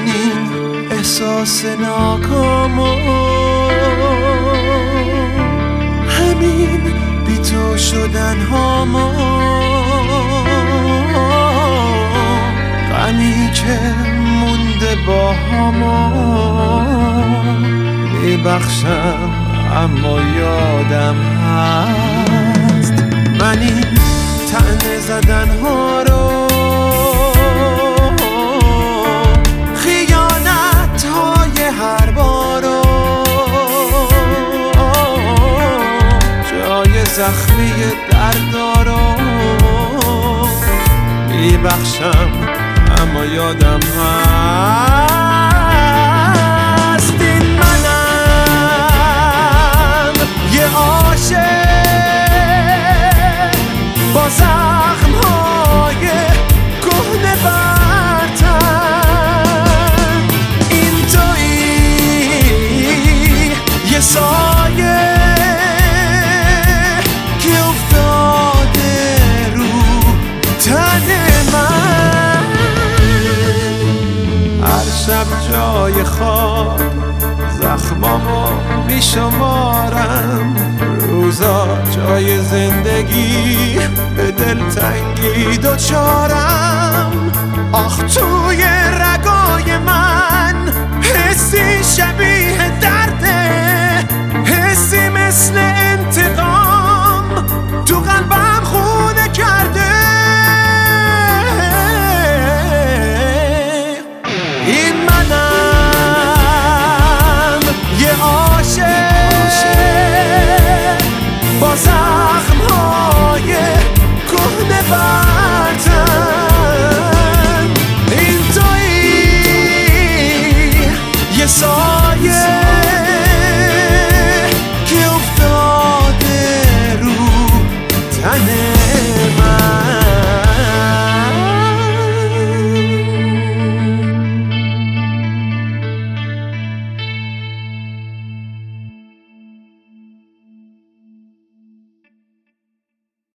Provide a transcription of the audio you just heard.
من این احساس ناکامو همین بی تو شدن هامو غمی که مونده با همو میبخشم اما یادم هست من این طعنه زدن ها رو خیانت های هر بارو جای زخمی دردارو میبخشم اما یادم هست این منم یه عاشق با زخم‌های کهنه بر تن این تویی یه سایه که افتاده رو تن من هر شب جای خواب زخمامو میشمارم روزا جای زندگی به دلتنگی دوچارم آخ تو